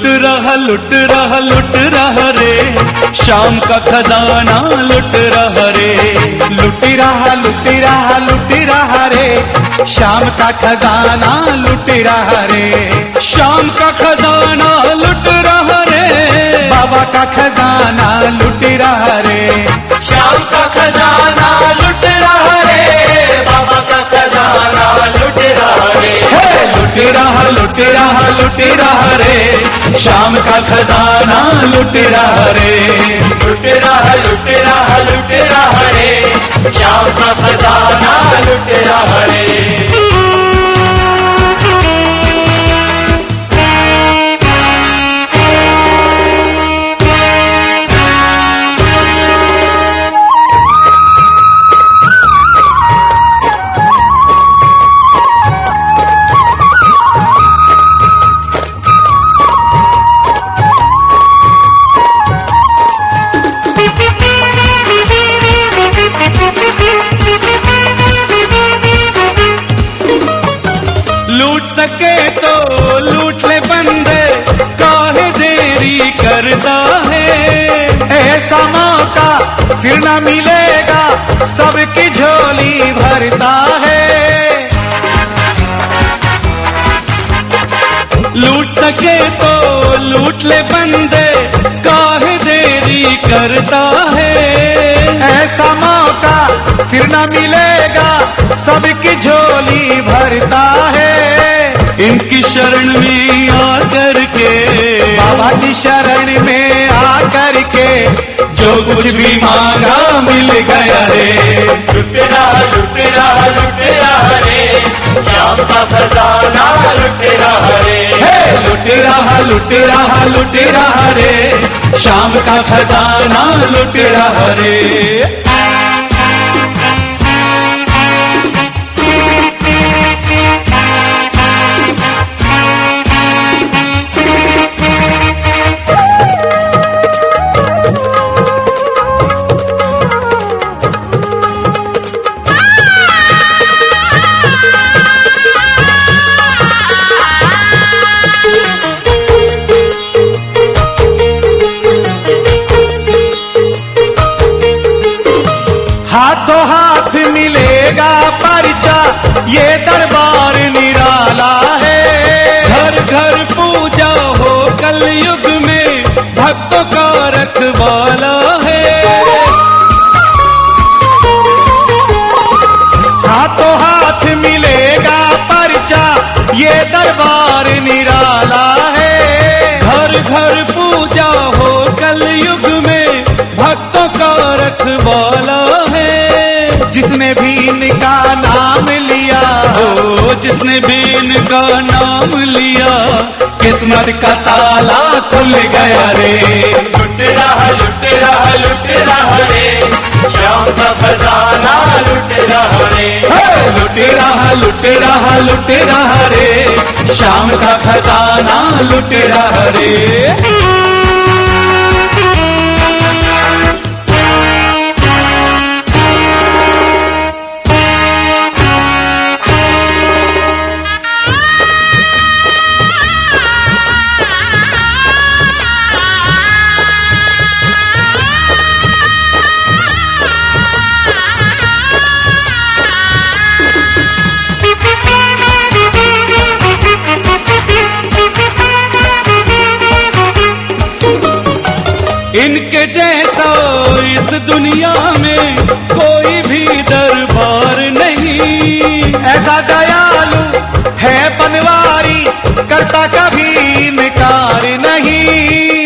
लुट रहा रे, शाम का खजाना लुट रहा रे। लुट रहा रे, शाम का खजाना लुट रहा रे। शाम का खजाना लुट रहा रे, बाबा का खजाना लुट रहा रे। शाम का खजाना लुट रहा रे, बाबा का खजाना लुट रहा रे। लुट रहा रे, शाम का खजाना लुट रहा रे। लुट रहा रे, शाम का खजाना लुट रहा रे। लूट सके तो लूट ले बंदे, काहे देरी करता है। ऐसा मौका फिर ना मिलेगा, सबकी झोली भरता है। लूट सके तो लूट ले बंदे, काहे देरी करता है। ऐसा मौका फिर ना मिलेगा, सबकी झोली भरता है। इनकी शरण में आकर के, बाबा की शरण में आकर के, जो कुछ भी मांगा मिल गया रे। लुट रहा रे, शाम का खजाना लुट रहा रे। लुट रहा रे, शाम का खजाना लुट रहा रे। हाथों हाथ मिलेगा पर्चा, ये दरबार निराला है। घर घर पूजा हो कलयुग में, भक्तों का रखवाला है। हाथों हाथ मिलेगा पर्चा, ये दरबार निराला है। घर घर पूजा हो कलयुग में, भक्तों का रखवाला है। जिसने भी इनका नाम लिया हो, जिसने भी इनका नाम लिया, किस्मत का ताला खुल गया रे। लुट रहा रे, शाम का खजाना लुट रहा रे। लुट रहा रे, शाम का खजाना लुट रहा रे। इनके जैसा इस दुनिया में कोई भी दरबार नहीं। ऐसा दयालु है बनवारी, करता कभी इनकार नहीं।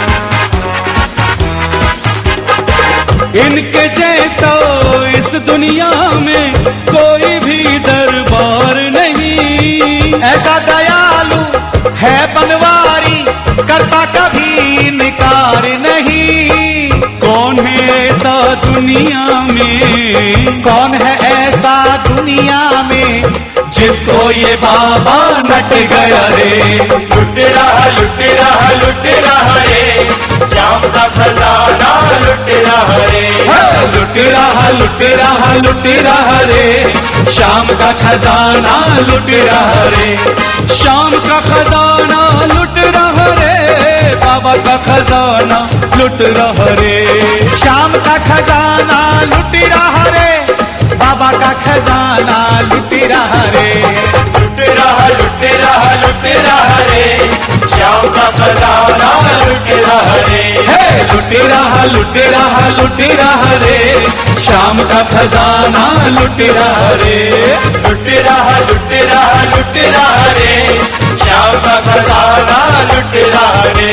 इनके जैसा इस दुनिया में कोई भी दरबार नहीं। ऐसा दयालु है बनवारी, करता कभी इनकार नहीं। कौन है ऐसा दुनिया में, कौन है ऐसा दुनिया में, जिसको ये बाबा नट गया रे। लुट रहा रे, शाम का खजाना लुट रहा रे। लुट रहा रे, शाम का खजाना लुट रहा रे। शाम का खजाना लुट रहा रे, बाबा का खजाना लुट रहा रे। शाम का खजाना लुट रहा रे, बाबा का खजाना लुट रहा रे। लुट रहा लुट रहा रे, श्याम का खजाना लुट रहा रे। हे लुट रहा लुट रहा रे, शाम का खजाना लुट रहा रे। लुट रहा लुट रहा रे, श्याम का खजाना लुट रहा रे।